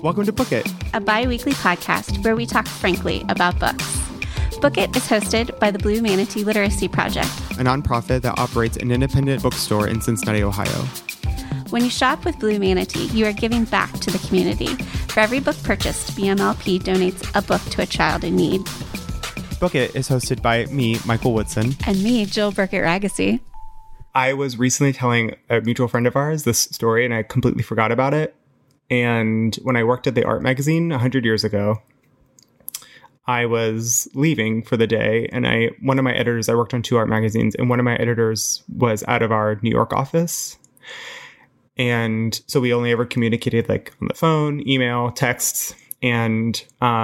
Welcome to Book It, a bi-weekly podcast where we talk frankly about books. Book It is hosted by the Blue Manatee Literacy Project, a nonprofit that operates an independent bookstore in Cincinnati, Ohio. When you shop with Blue Manatee, you are giving back to the community. For every book purchased, BMLP donates a book to a child in need. Book It is hosted by me, Michael Woodson. And me, Jill Burkett-Ragacy. I was recently telling a mutual friend of ours this story, and I completely forgot about it. And when I worked at the art magazine 100 years ago, I was leaving for the day, and one of my editors, I worked on 2 art magazines, and one of my editors was out of our New York office. And so we only ever communicated like on the phone, email, texts. And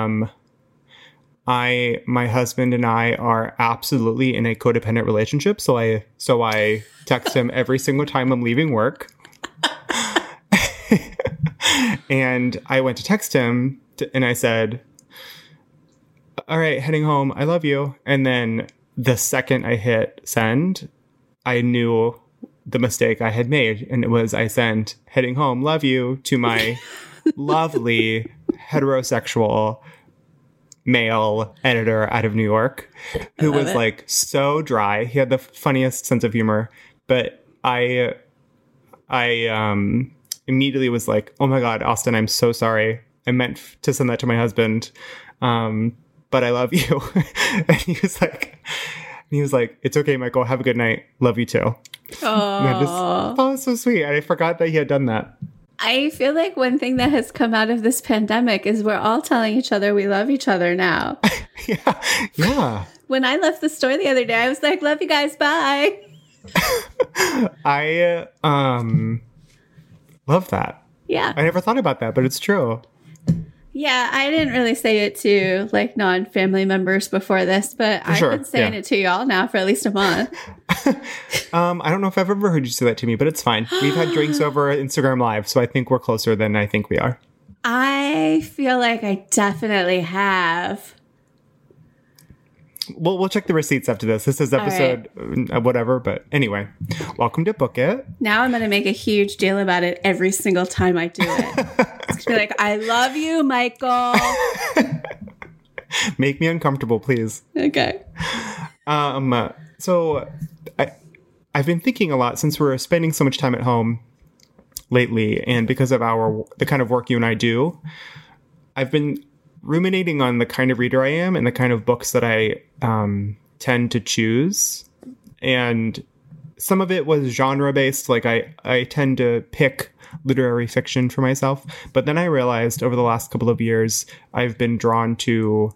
my husband and I are absolutely in a codependent relationship. So I text him every single time I'm leaving work. And I went to text him and I said, all right, heading home. I love you. And then the second I hit send, I knew the mistake I had made. And it was I sent heading home, love you to my lovely heterosexual male editor out of New York, who was like so dry. He had the funniest sense of humor, but I immediately was like, oh my God, Austin, I'm so sorry. I meant to send that to my husband. But I love you. And he was like, it's okay, Michael. Have a good night. Love you too. And I just thought it was so sweet. I forgot that he had done that. I feel like one thing that has come out of this pandemic is we're all telling each other we love each other now. Yeah. When I left the store the other day, I was like, love you guys. Bye. I love that. Yeah. I never thought about that, but it's true. Yeah, I didn't really say it to like non-family members before this, but I've been saying it to y'all now for at least a month. I don't know if I've ever heard you say that to me, but it's fine. We've had drinks over Instagram Live, so I think we're closer than I think we are. I feel like I definitely have. Well, we'll check the receipts after this. This is episode whatever, but anyway, welcome to Book It. Now I'm going to make a huge deal about it every single time I do it. It's going to be like, I love you, Michael. Make me uncomfortable, please. Okay. So I've been thinking a lot since we're spending so much time at home lately, and because of the kind of work you and I do, I've been ruminating on the kind of reader I am and the kind of books that I tend to choose. And some of it was genre based. Like I tend to pick literary fiction for myself. But then I realized over the last couple of years, I've been drawn to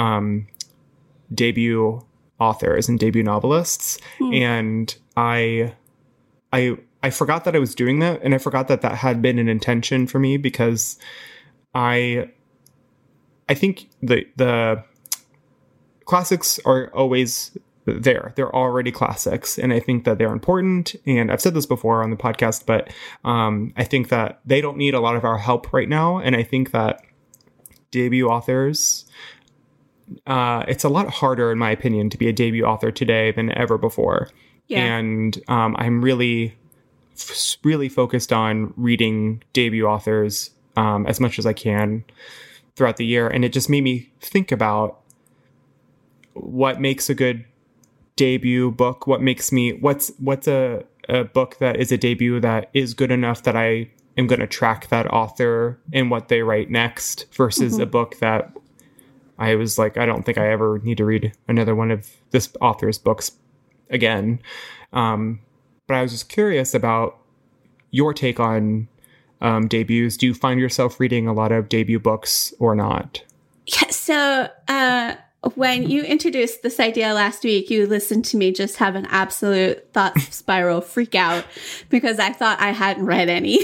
debut authors and debut novelists. And I forgot that I was doing that. And I forgot that had been an intention for me, because I think the classics are always there. They're already classics. And I think that they're important. And I've said this before on the podcast, but I think that they don't need a lot of our help right now. And I think that debut authors, it's a lot harder, in my opinion, to be a debut author today than ever before. Yeah. And I'm really focused on reading debut authors as much as I can throughout the year. And it just made me think about what makes a good debut book. What's a book that is a debut that is good enough that I am going to track that author and what they write next, versus a book that I was like, I don't think I ever need to read another one of this author's books again. But I was just curious about your take on debuts. Do you find yourself reading a lot of debut books or not? Yeah. So when you introduced this idea last week, you listened to me just have an absolute thought spiral freak out because I thought I hadn't read any.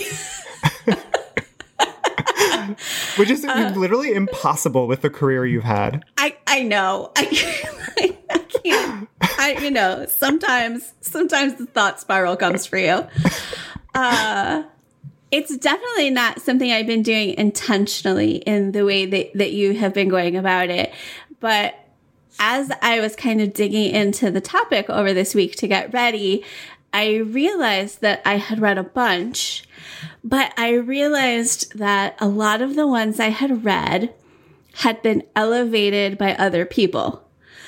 Which is literally impossible with the career you've had. I know. I can't. Sometimes the thought spiral comes for you. It's definitely not something I've been doing intentionally in the way that you have been going about it. But as I was kind of digging into the topic over this week to get ready, I realized that I had read a bunch, but I realized that a lot of the ones I had read had been elevated by other people.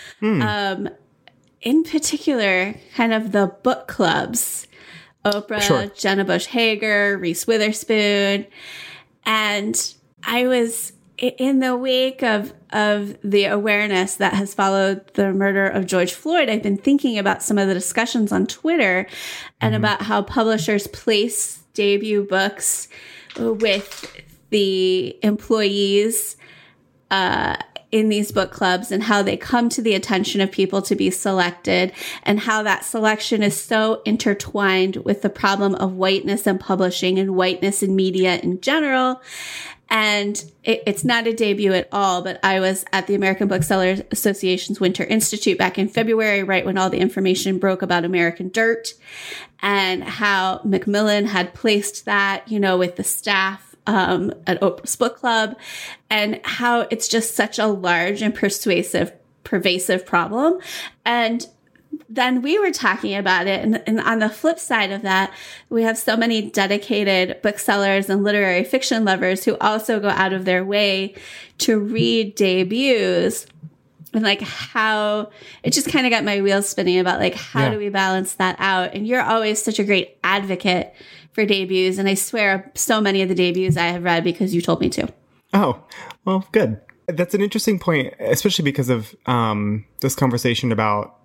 In particular, kind of the book clubs, Oprah, Sure. Jenna Bush Hager, Reese Witherspoon. And I was in the wake of the awareness that has followed the murder of George Floyd. I've been thinking about some of the discussions on Twitter and about how publishers place debut books with the employees in these book clubs, and how they come to the attention of people to be selected, and how that selection is so intertwined with the problem of whiteness in publishing and whiteness in media in general. And it's not a debut at all, but I was at the American Booksellers Association's Winter Institute back in February, right when all the information broke about American Dirt, and how Macmillan had placed that, with the staff at Oprah's book club, and how it's just such a large and pervasive problem. And then we were talking about it. And on the flip side of that, we have so many dedicated booksellers and literary fiction lovers who also go out of their way to read debuts. And like how it just kind of got my wheels spinning about like, how do we balance that out? And you're always such a great advocate for debuts. And I swear so many of the debuts I have read because you told me to. Oh, well, good. That's an interesting point, especially because of this conversation about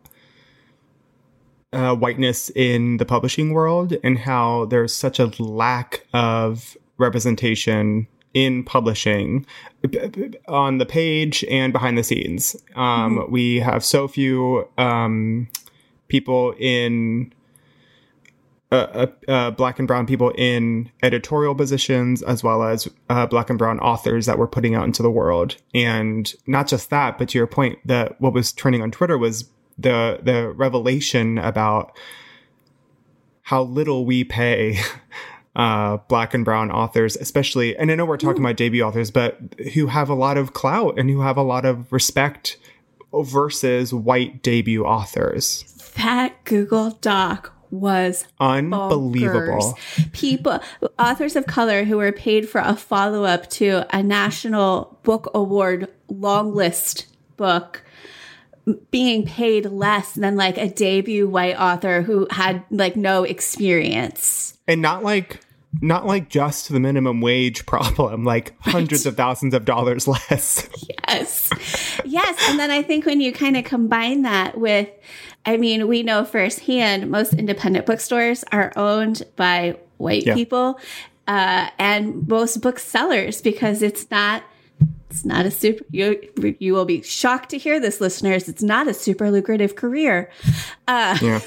whiteness in the publishing world and how there's such a lack of representation in publishing on the page and behind the scenes. We have so few people in Black and brown people in editorial positions, as well as Black and brown authors that we're putting out into the world. And not just that, but to your point, that what was trending on Twitter was the revelation about how little we pay Black and brown authors, especially, and I know we're talking about debut authors, but who have a lot of clout and who have a lot of respect versus white debut authors. That Google Doc was unbelievable. People, authors of color who were paid for a follow-up to a National Book Award long list book being paid less than like a debut white author who had like no experience. And not like just the minimum wage problem, like hundreds of thousands of dollars less. Yes. And then I think when you kind of combine that with, I mean, we know firsthand most independent bookstores are owned by white people, and most booksellers, because it's not a super, you will be shocked to hear this, listeners. It's not a super lucrative career. Are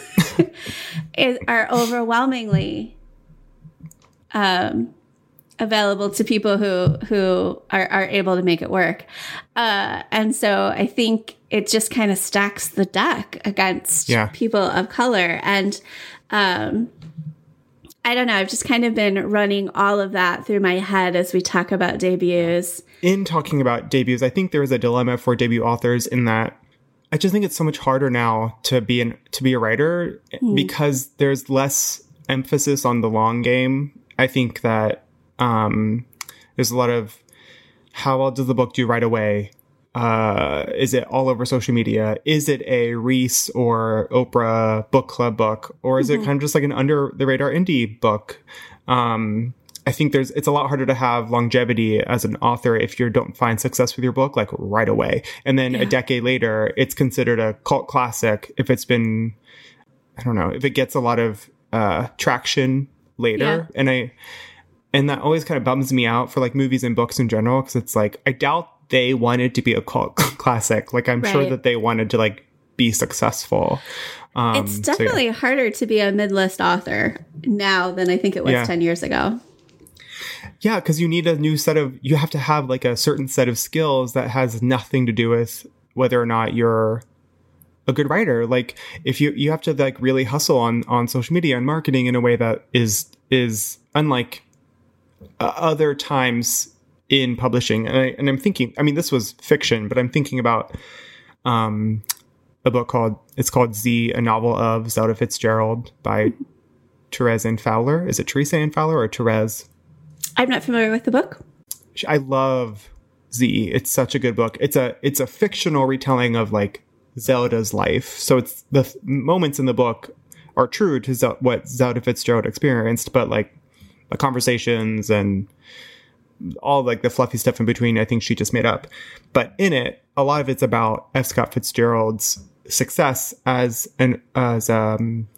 overwhelmingly available to people who are able to make it work. And so I think it just kind of stacks the deck against people of color. And I don't know, I've just kind of been running all of that through my head as we talk about debuts. In talking about debuts, I think there is a dilemma for debut authors in that I just think it's so much harder now to be a writer because there's less emphasis on the long game. I think that there's a lot of how well does the book do right away? Is it all over social media? Is it a Reese or Oprah book club book? Or is it kind of just like an under the radar indie book? I think it's a lot harder to have longevity as an author if you don't find success with your book like right away. And then a decade later, it's considered a cult classic if it's been, I don't know, if it gets a lot of traction later. And that always kind of bums me out for like movies and books in general, because it's like, I doubt they wanted to be a cult classic. Like, I'm sure that they wanted to like be successful. It's definitely harder to be a mid-list author now than I think it was 10 years ago. Yeah, because you need you have to have like a certain set of skills that has nothing to do with whether or not you're a good writer. Like if you have to like really hustle on social media and marketing in a way that is unlike other times in publishing. And I'm thinking, I mean, this was fiction, but I'm thinking about a book called Z, a novel of Zelda Fitzgerald by Therese Ann Fowler. Is it Teresa Ann Fowler or Therese? I'm not familiar with the book. I love Z. It's such a good book. It's a fictional retelling of like Zelda's life. So it's the moments in the book are true to what Zelda Fitzgerald experienced, but like the conversations and all like the fluffy stuff in between, I think she just made up. But in it, a lot of it's about F. Scott Fitzgerald's success as a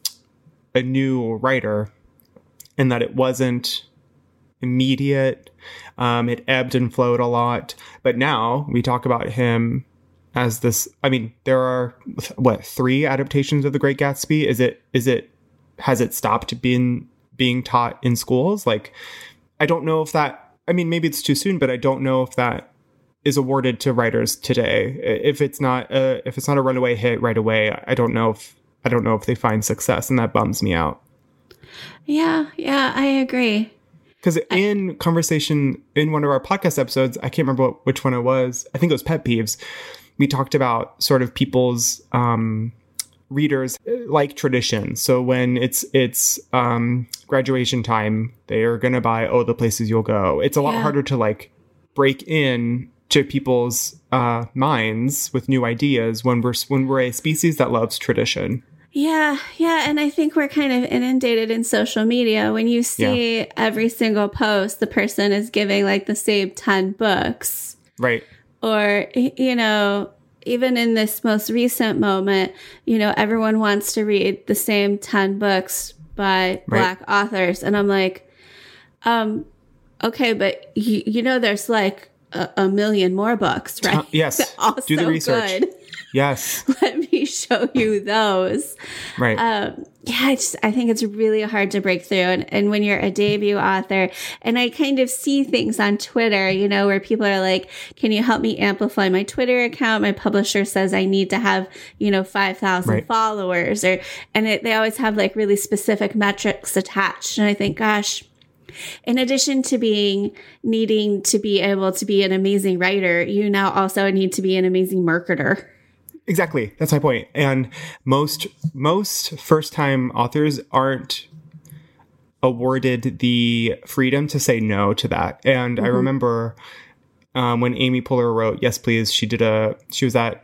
new writer, and that it wasn't immediate. It ebbed and flowed a lot. But now we talk about him as this. I mean, there are 3 adaptations of The Great Gatsby. Has it stopped being taught in schools? Like, I don't know if that. I mean, maybe it's too soon, but I don't know if that is awarded to writers today. If it's not a runaway hit right away, I don't know if they find success, and that bums me out. Yeah, I agree. Because in conversation in one of our podcast episodes, I can't remember which one it was. I think it was Pet Peeves. We talked about sort of people's readers like tradition. So when it's graduation time, they are going to buy The Places You'll Go. It's a lot harder to like break in to people's minds with new ideas when we're a species that loves tradition. Yeah. And I think we're kind of inundated in social media. When you see every single post, the person is giving like the same 10 books. Right. Or, even in this most recent moment, everyone wants to read the same 10 books by Black authors. And I'm like, okay, but there's like a million more books, right? Yes. Also do the research. Good. Yes. Let me show you those. Right. I think it's really hard to break through. And when you're a debut author, and I kind of see things on Twitter, where people are like, can you help me amplify my Twitter account? My publisher says I need to have, 5,000 followers, they always have like really specific metrics attached. And I think, gosh, in addition to needing to be able to be an amazing writer, you now also need to be an amazing marketer. Exactly. That's my point. And most first-time authors aren't awarded the freedom to say no to that. And I remember when Amy Poehler wrote Yes, Please, she was at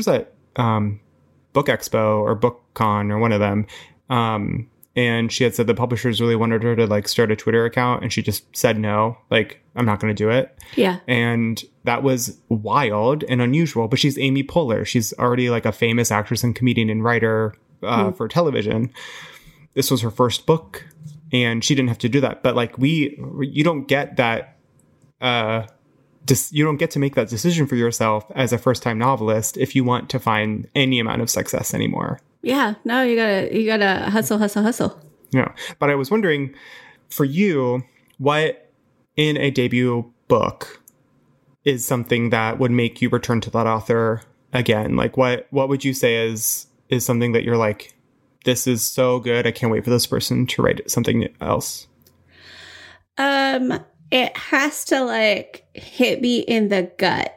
Book Expo or BookCon or one of them. And she had said the publishers really wanted her to like start a Twitter account, and she just said no, like, I'm not going to do it. Yeah. And that was wild and unusual, but she's Amy Poehler. She's already like a famous actress and comedian and writer for television. This was her first book, and she didn't have to do that. But like you don't get that, you don't get to make that decision for yourself as a first-time novelist if you want to find any amount of success anymore. Yeah, no, you gotta hustle. Yeah, but I was wondering, for you, what in a debut book is something that would make you return to that author again? Like, what would you say is something that you're like, this is so good, I can't wait for this person to write something else? It has to like hit me in the gut.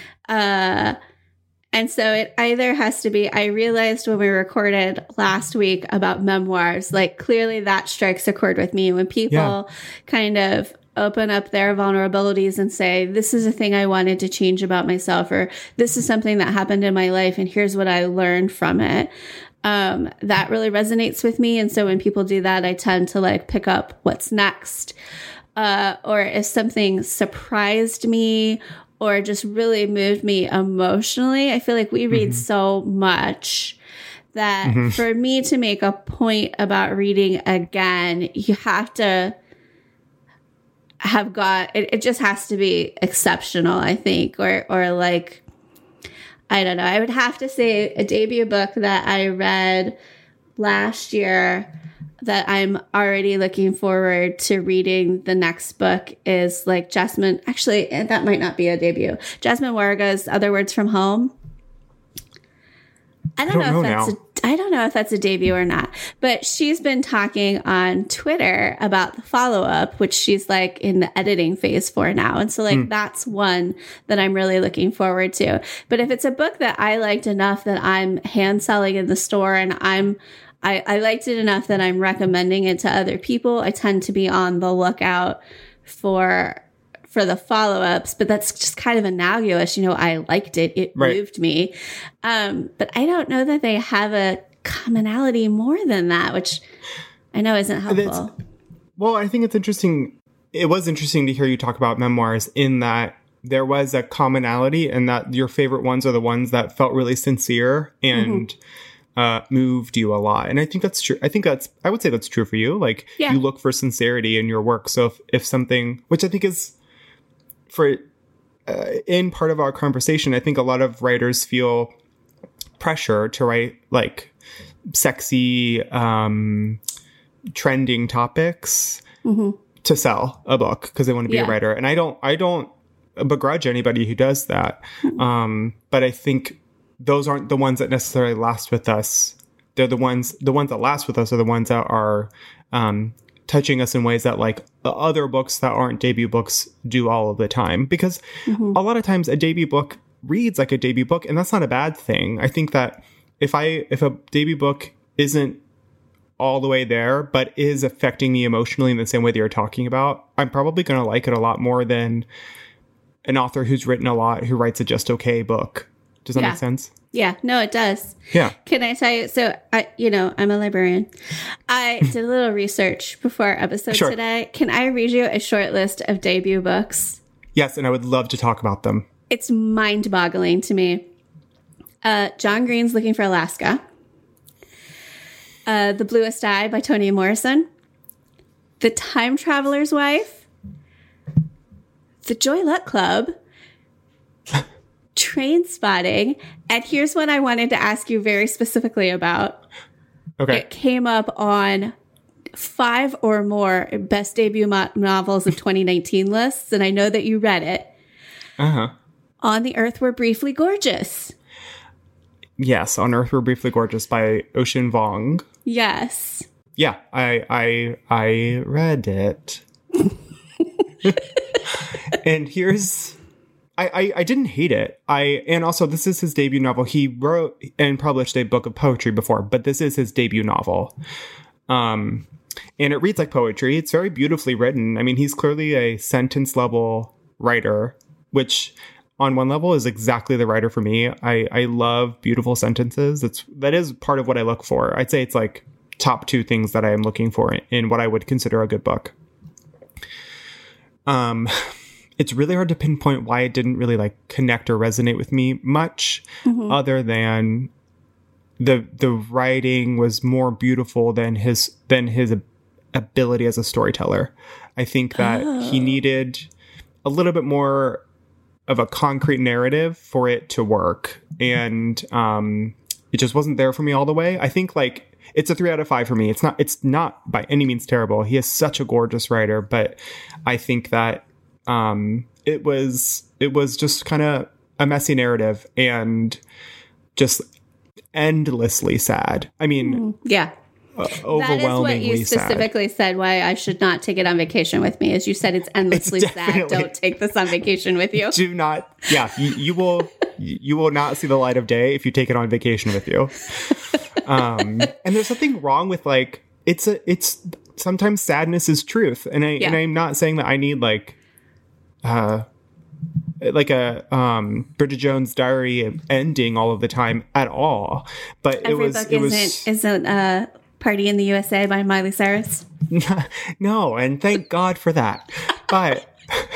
And so it either has to be, I realized when we recorded last week about memoirs, like clearly that strikes a chord with me when people kind of open up their vulnerabilities and say, this is a thing I wanted to change about myself, or this is something that happened in my life, and here's what I learned from it. That really resonates with me. And so when people do that, I tend to like pick up what's next. Or if something surprised me or just really moved me emotionally, I feel like we read so much that for me to make a point about reading again, you have to have it just has to be exceptional, I think, or like, I don't know. I would have to say a debut book that I read last year that I'm already looking forward to reading the next book is like Jasmine. Actually, that might not be a debut. Jasmine Warga's Other Words from Home. I don't know if I don't know if that's a debut or not, but she's been talking on Twitter about the follow-up, which she's like in the editing phase for now. And so like that's one that I'm really looking forward to. But if it's a book that I liked enough that I'm hand selling in the store and I liked it enough that I'm recommending it to other people, I tend to be on the lookout for the follow-ups, but that's just kind of analogous. You know, I liked it. It moved me. But I don't know that they have a commonality more than that, which I know isn't helpful. Well, I think it's interesting. It was interesting to hear you talk about memoirs in that there was a commonality and that your favorite ones are the ones that felt really sincere and moved you a lot. And I think that's true. I would say that's true for you. Like you look for sincerity in your work. So if something, which I think is, for in part of our conversation, I think a lot of writers feel pressure to write like sexy, trending topics to sell a book because they want to be a writer. And I don't begrudge anybody who does that. But I think those aren't the ones that necessarily last with us. They're the ones that last with us are the ones that are touching us in ways that like other books that aren't debut books do all of the time. Because a lot of times a debut book reads like a debut book, and that's not a bad thing. I think that if a debut book isn't all the way there, but is affecting me emotionally in the same way that you're talking about, I'm probably going to like it a lot more than an author who's written a lot, who writes a just okay book. Does that make sense? Yeah, no, it does. Yeah. Can I tell you? So, I'm a librarian. I did a little research before our episode today. Can I read you a short list of debut books? Yes, and I would love to talk about them. It's mind-boggling to me. John Green's Looking for Alaska. The Bluest Eye by Toni Morrison. The Time Traveler's Wife. The Joy Luck Club. Train Spotting. And here's what I wanted to ask you very specifically about. Okay. It came up on 5 or more best debut novels of 2019 lists, and I know that you read it. On the Earth We're Briefly Gorgeous. Yes, On Earth We're Briefly Gorgeous by Ocean Vuong. Yes. Yeah, I read it. And here's... I didn't hate it. And also this is his debut novel. He wrote and published a book of poetry before, but this is his debut novel. And it reads like poetry. It's very beautifully written. I mean, he's clearly a sentence level writer, which on one level is exactly the writer for me. I love beautiful sentences. That is part of what I look for. I'd say it's like top 2 things that I am looking for in what I would consider a good book. It's really hard to pinpoint why it didn't really like connect or resonate with me much, other than the writing was more beautiful than his ability as a storyteller. I think that he needed a little bit more of a concrete narrative for it to work, and it just wasn't there for me all the way. I think like it's a 3 out of 5 for me. It's not by any means terrible. He is such a gorgeous writer, but I think that it was just kind of a messy narrative and just endlessly sad. I mean, overwhelmingly sad. That is what you specifically said why I should not take it on vacation with me. As you said, it's endlessly sad. Don't take this on vacation with you. Do not. Yeah, you will not see the light of day if you take it on vacation with you. And there's something wrong with like it's sometimes sadness is truth, and I'm not saying that I need like a Bridget Jones' Diary ending all of the time at all. But every book isn't Party in the USA by Miley Cyrus. No, and thank God for that. But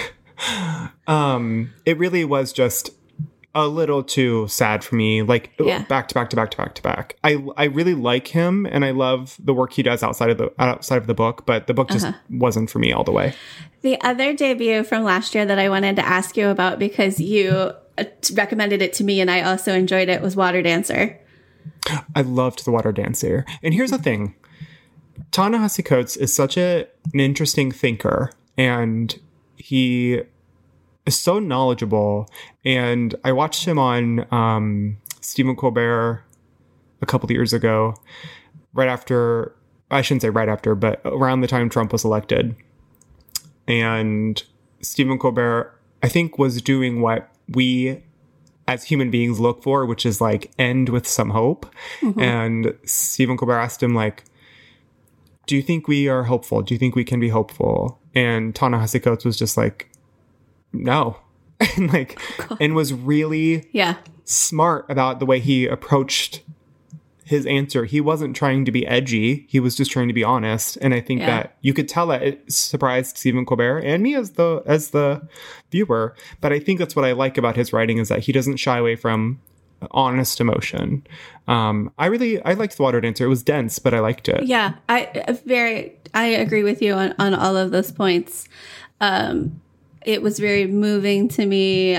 it really was just a little too sad for me. Like back to back. I really like him, and I love the work he does outside of the book, but the book just wasn't for me all the way. The other debut from last year that I wanted to ask you about, because you recommended it to me and I also enjoyed it, was Water Dancer. I loved The Water Dancer. And here's the thing. Ta-Nehisi Coates is such an interesting thinker, and he is so knowledgeable. And I watched him on Stephen Colbert a couple of years ago, right after, I shouldn't say right after, but around the time Trump was elected. And Stephen Colbert, I think, was doing what we as human beings look for, which is like end with some hope. Mm-hmm. And Stephen Colbert asked him, like, do you think we are hopeful? Do you think we can be hopeful? And Ta-Nehisi Coates was just like, no. And like, and was really smart about the way he approached his answer. He wasn't trying to be edgy. He was just trying to be honest. And I think that you could tell that it surprised Stephen Colbert and me as the viewer. But I think that's what I like about his writing, is that he doesn't shy away from honest emotion. I liked The Water Dancer. It was dense, but I liked it. Yeah, I agree with you on all of those points. It was very moving to me.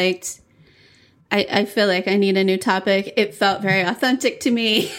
I feel like I need a new topic. It felt very authentic to me.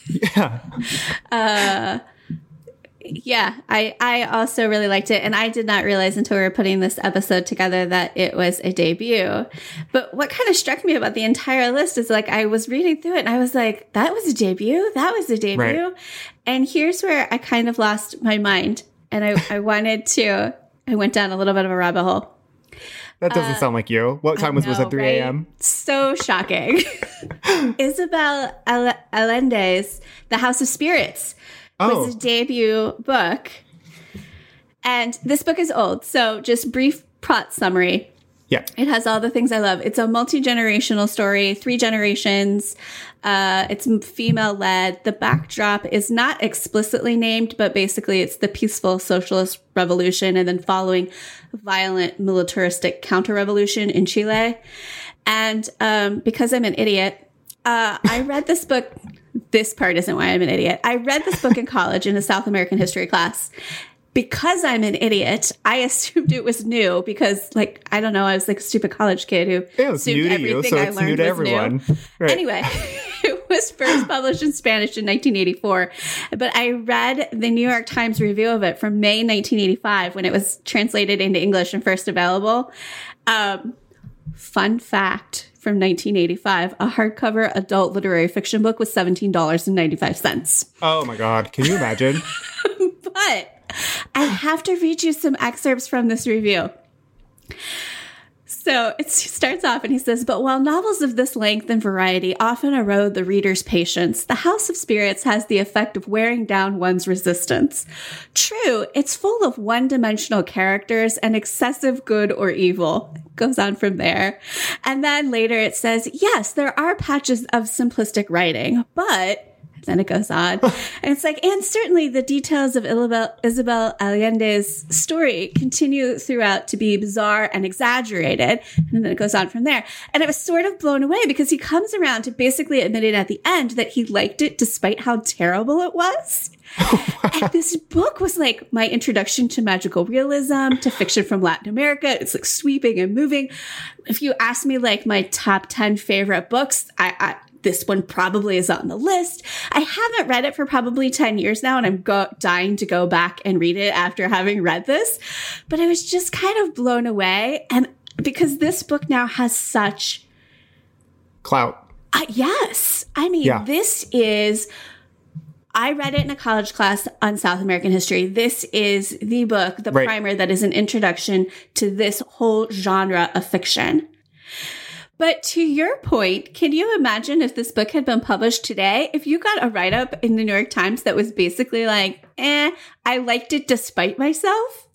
Yeah. I also really liked it. And I did not realize until we were putting this episode together that it was a debut. But what kind of struck me about the entire list is, like, I was reading through it and I was like, that was a debut? That was a debut? Right. And here's where I kind of lost my mind. And I went down a little bit of a rabbit hole. That doesn't sound like you. What time was it? 3 a.m.? So shocking. Isabel Allende's The House of Spirits was a debut book. And this book is old, so just brief plot summary. Yeah. It has all the things I love. It's a multi-generational story, 3 generations. It's female-led. The backdrop is not explicitly named, but basically it's the peaceful socialist revolution and then following violent militaristic counter-revolution in Chile. And because I'm an idiot, I read this book. This part isn't why I'm an idiot. I read this book in college in a South American history class. Because I'm an idiot, I assumed it was new because, like, I don't know, I was like a stupid college kid who assumed everything I learned was new. Right. Anyway, it was first published in Spanish in 1984, but I read the New York Times review of it from May 1985 when it was translated into English and first available. Fun fact from 1985, a hardcover adult literary fiction book was $17.95. Oh my God. Can you imagine? But I have to read you some excerpts from this review. So it starts off and he says, but while novels of this length and variety often erode the reader's patience, The House of Spirits has the effect of wearing down one's resistance. True, it's full of one-dimensional characters and excessive good or evil. It goes on from there. And then later it says, yes, there are patches of simplistic writing, but... Then it goes on. And it's like, and certainly the details of Isabel Allende's story continue throughout to be bizarre and exaggerated. And then it goes on from there. And I was sort of blown away because he comes around to basically admitting at the end that he liked it despite how terrible it was. And this book was like my introduction to magical realism, to fiction from Latin America. It's like sweeping and moving. If you ask me like my top 10 favorite books, this one probably is on the list. I haven't read it for probably 10 years now, and I'm dying to go back and read it after having read this. But I was just kind of blown away. And because this book now has such clout. Yes. I mean, this is... I read it in a college class on South American history. This is the book, the primer that is an introduction to this whole genre of fiction. But to your point, can you imagine if this book had been published today? If you got a write-up in the New York Times that was basically like, I liked it despite myself?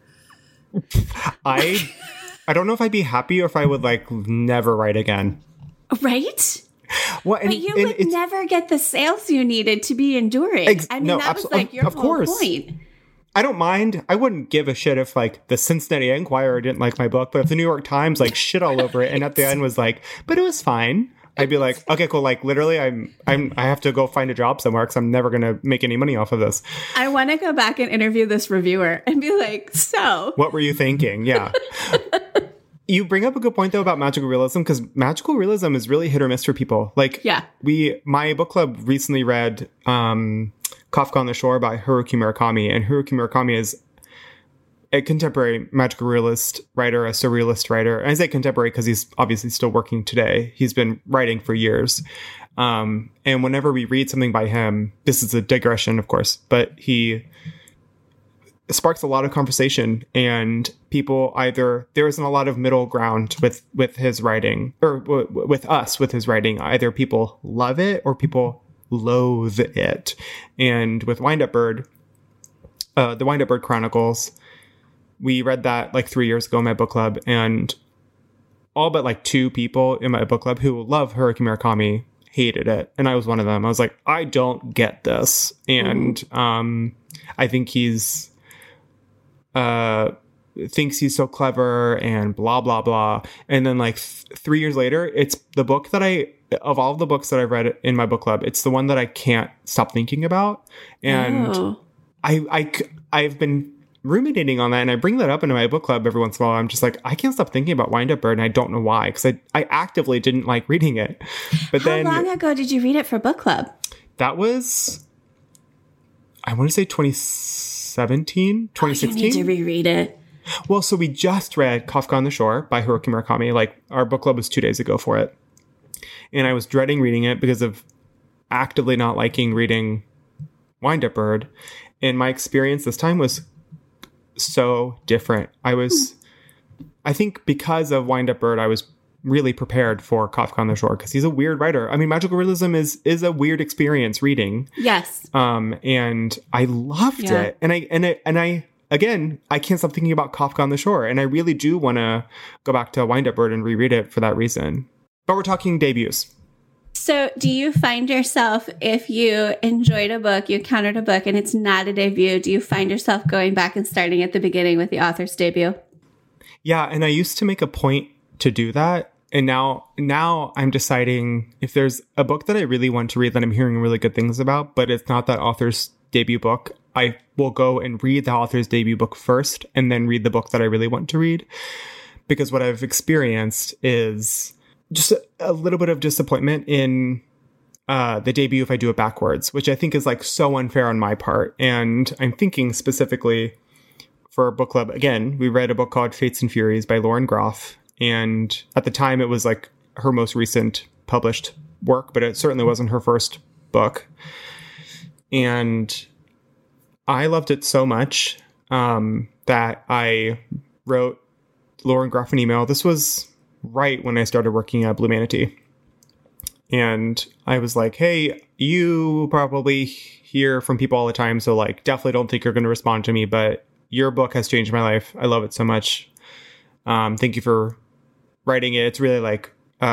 I don't know if I'd be happy or if I would like never write again. Right? Well, but you would never get the sales you needed to be enduring. That was like your whole point. I don't mind. I wouldn't give a shit if like the Cincinnati Enquirer didn't like my book, but if the New York Times like shit all over it and at the end was like, but it was fine, I'd be like, okay, cool. Like literally I have to go find a job somewhere because I'm never going to make any money off of this. I want to go back and interview this reviewer and be like, so what were you thinking? Yeah. You bring up a good point though about magical realism, because magical realism is really hit or miss for people. Like my book club recently read, Kafka on the Shore by Haruki Murakami, and Haruki Murakami is a contemporary magical realist writer, a surrealist writer. And I say contemporary because he's obviously still working today. He's been writing for years. And whenever we read something by him, this is a digression, of course, but he sparks a lot of conversation, and people either, there isn't a lot of middle ground with his writing, or with us with his writing. Either people love it or people loathe it. And with Wind Up Bird, the Wind Up Bird Chronicles, we read that like 3 years ago in my book club, and all but like 2 people in my book club who love Haruki Murakami hated it. And I was one of them. I was like, I don't get this. And I think he's thinks he's so clever and blah, blah, blah. And then like 3 years later, it's the book that of all the books that I've read in my book club, it's the one that I can't stop thinking about. And I've been ruminating on that, and I bring that up into my book club every once in a while. I'm just like, I can't stop thinking about Wind Up Bird, and I don't know why, because I actively didn't like reading it. But How long ago did you read it for book club? That was, I want to say 2017, 2016. You need to reread it. Well, so we just read Kafka on the Shore by Haruki Murakami. Like, our book club was 2 days ago for it. And I was dreading reading it because of actively not liking reading Wind Up Bird. And my experience this time was so different. I think because of Wind Up Bird, I was really prepared for Kafka on the Shore, because he's a weird writer. I mean, magical realism is a weird experience reading. Yes. And I loved it. And I again, I can't stop thinking about Kafka on the Shore, and I really do want to go back to Wind Up Bird and reread it for that reason. But we're talking debuts. So do you find yourself, if you enjoyed a book, you encountered a book, and it's not a debut, do you find yourself going back and starting at the beginning with the author's debut? Yeah, and I used to make a point to do that. And now I'm deciding, if there's a book that I really want to read that I'm hearing really good things about, but it's not that author's debut book, I will go and read the author's debut book first and then read the book that I really want to read. Because what I've experienced is just a little bit of disappointment in the debut if I do it backwards, which I think is like so unfair on my part. And I'm thinking specifically for book club, again, we read a book called Fates and Furies by Lauren Groff. And at the time it was like her most recent published work, but it certainly wasn't her first book. And I loved it so much that I wrote Lauren Groff an email. This was right when I started working at Blue Manatee. And I was like, hey, you probably hear from people all the time, so like definitely don't think you're going to respond to me, but your book has changed my life. I love it so much. Thank you for writing it. It's really like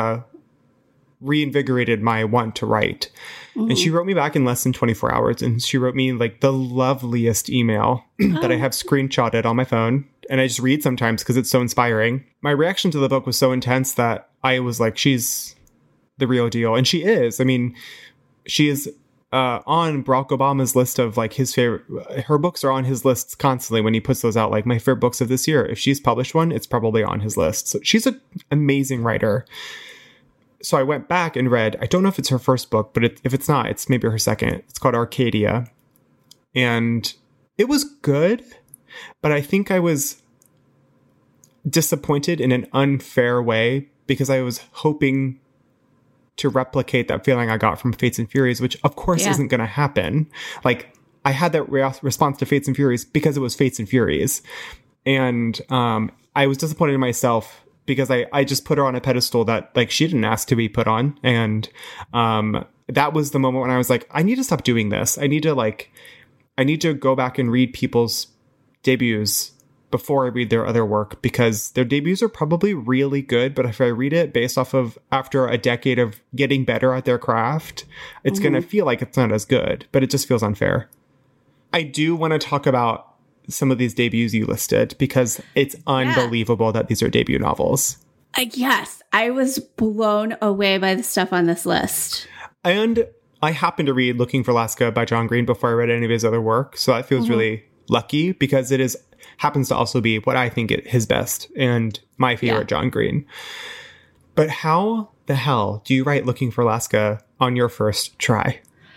reinvigorated my want to write. Mm-hmm. And she wrote me back in less than 24 hours. And she wrote me like the loveliest email that I have screenshotted on my phone. And I just read sometimes because it's so inspiring. My reaction to the book was so intense that I was like, she's the real deal. And she is. I mean, she is on Barack Obama's list of like his favorite. Her books are on his lists constantly when he puts those out, like my favorite books of this year. If she's published one, it's probably on his list. So she's an amazing writer. So I went back and read, I don't know if it's her first book, but if it's not, it's maybe her second. It's called Arcadia. And it was good, but I think I was disappointed in an unfair way because I was hoping to replicate that feeling I got from Fates and Furies, which of course isn't going to happen. Like I had that response to Fates and Furies because it was Fates and Furies. And I was disappointed in myself because I just put her on a pedestal that like she didn't ask to be put on. And that was the moment when I was like, I need to stop doing this. I need to go back and read people's debuts before I read their other work, because their debuts are probably really good. But if I read it based off of after a decade of getting better at their craft, it's going to feel like it's not as good, but it just feels unfair. I do want to talk about some of these debuts you listed because it's unbelievable that these are debut novels. Yes, I was blown away by the stuff on this list. And I happened to read Looking for Alaska by John Green before I read any of his other work. So that feels really lucky because it happens to also be what I think his best and my favorite John Green. But how the hell do you write Looking for Alaska on your first try?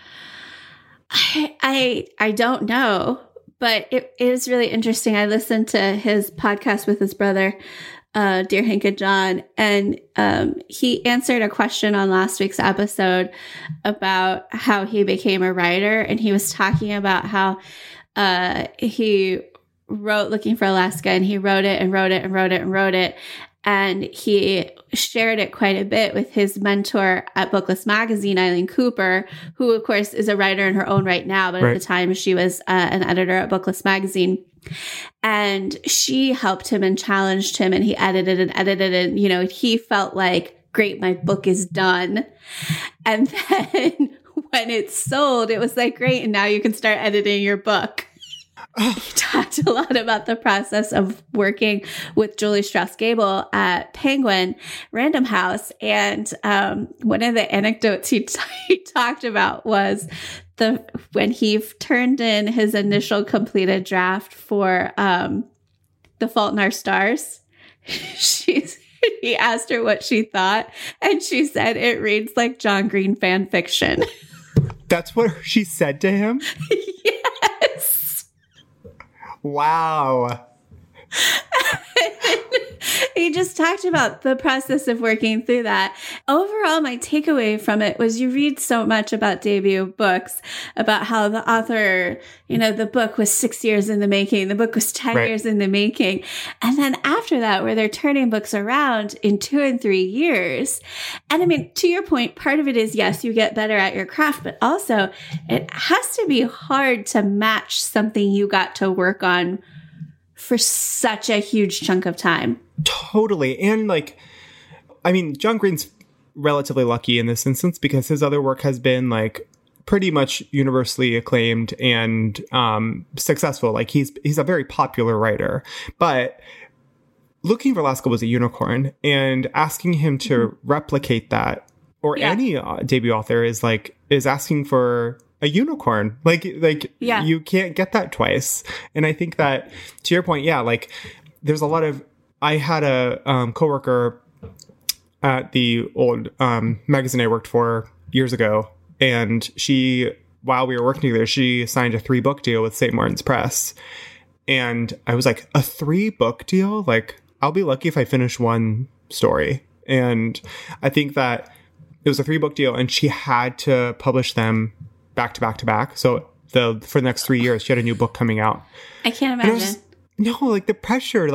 I don't know, but it is really interesting. I listened to his podcast with his brother Dear Hank and John, and he answered a question on last week's episode about how he became a writer, and he was talking about how he wrote Looking for Alaska, and he wrote it and wrote it and wrote it and wrote it, and he shared it quite a bit with his mentor at Booklist Magazine, Eileen Cooper, who, of course, is a writer in her own right now, but at the time she was an editor at Booklist Magazine. And she helped him and challenged him, and he edited and, you know, he felt like, great, my book is done. And then when it sold, it was like, great, and now you can start editing your book. He talked a lot about the process of working with Julie Strauss-Gable at Penguin Random House. And one of the anecdotes he talked about was when he turned in his initial completed draft for The Fault in Our Stars. He asked her what she thought, and she said it reads like John Green fan fiction. That's what she said to him? Yes. Wow. He just talked about the process of working through that. Overall, my takeaway from it was you read so much about debut books, about how the author, you know, the book was 6 years in the making, the book was 10 years in the making. And then after that, where they're turning books around in 2 and 3 years. And I mean, to your point, part of it is, yes, you get better at your craft, but also it has to be hard to match something you got to work on for such a huge chunk of time. Totally. And like, I mean, John Green's relatively lucky in this instance because his other work has been like pretty much universally acclaimed and successful. Like he's a very popular writer, but Looking for Alaska was a unicorn, and asking him to replicate that, or any debut author is asking for a unicorn. Like you can't get that twice. And I think that, to your point, like there's a lot of, I had a coworker at the old magazine I worked for years ago, and she, while we were working together, she signed a 3-book deal with St. Martin's Press. And I was like, a 3-book deal? Like, I'll be lucky if I finish one story. And I think that it was a 3-book deal, and she had to publish them back to back to back. So for the next 3 years, she had a new book coming out. I can't imagine. Like the pressure,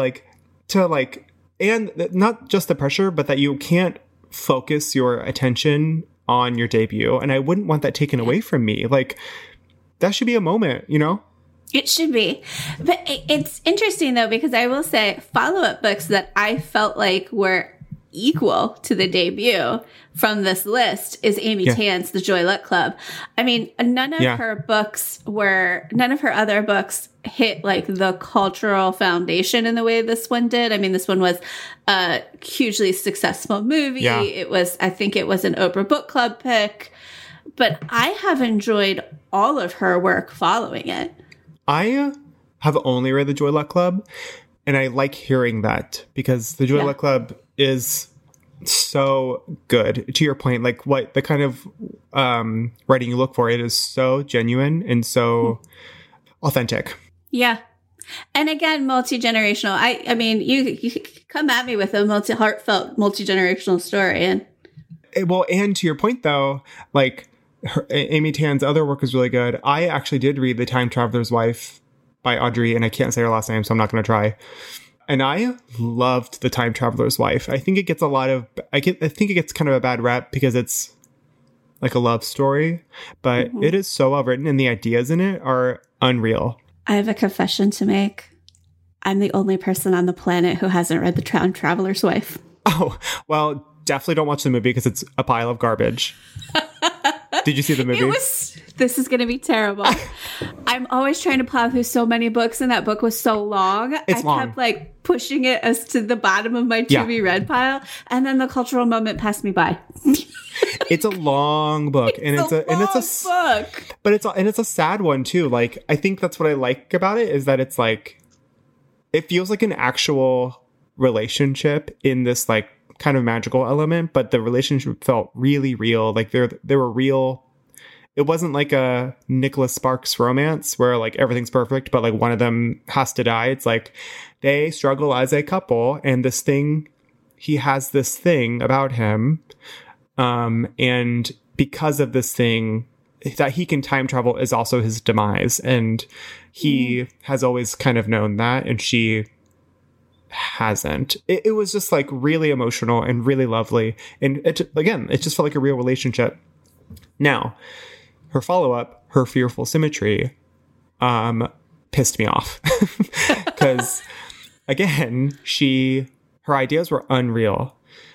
and not just the pressure, but that you can't focus your attention on your debut. And I wouldn't want that taken away from me. Like, that should be a moment, you know? It should be. But it's interesting, though, because I will say follow-up books that I felt like were equal to the debut from this list is Amy Tan's The Joy Luck Club. I mean, none of her other books hit like the cultural foundation in the way this one did. I mean, this one was a hugely successful movie. Yeah. I think it was an Oprah Book Club pick, but I have enjoyed all of her work following it. I have only read The Joy Luck Club, and I like hearing that because The Joy Luck Club is so good. To your point, like what the kind of writing you look for, it is so genuine and so authentic. Yeah. And again, multi-generational. I mean, you come at me with a heartfelt multi-generational story. And to your point, though, like Amy Tan's other work is really good. I actually did read The Time Traveler's Wife by Audrey, and I can't say her last name, so I'm not going to try. And I loved The Time Traveler's Wife. I think it gets I think it gets kind of a bad rep because it's like a love story, but it is so well written, and the ideas in it are unreal. I have a confession to make. I'm the only person on the planet who hasn't read The Time Traveler's Wife. Oh, well, definitely don't watch the movie because it's a pile of garbage. Did you see the movie? This is going to be terrible. I'm always trying to plow through so many books, and that book was so long. I kept like pushing it as to the bottom of my to be read pile, and then the cultural moment passed me by. It's a long book, it's a sad one too. Like, I think that's what I like about it is that it's like it feels like an actual relationship in this like kind of magical element, but the relationship felt really real. Like there were real it wasn't like a Nicholas Sparks romance where like everything's perfect, but like one of them has to die. It's like they struggle as a couple, and he has this thing about him. And because of this thing that he can time travel is also his demise. And he has always kind of known that, and she hasn't. It was just like really emotional and really lovely. And it just felt like a real relationship. Now, her follow-up, Her Fearful Symmetry, pissed me off. Because, again, her ideas were unreal.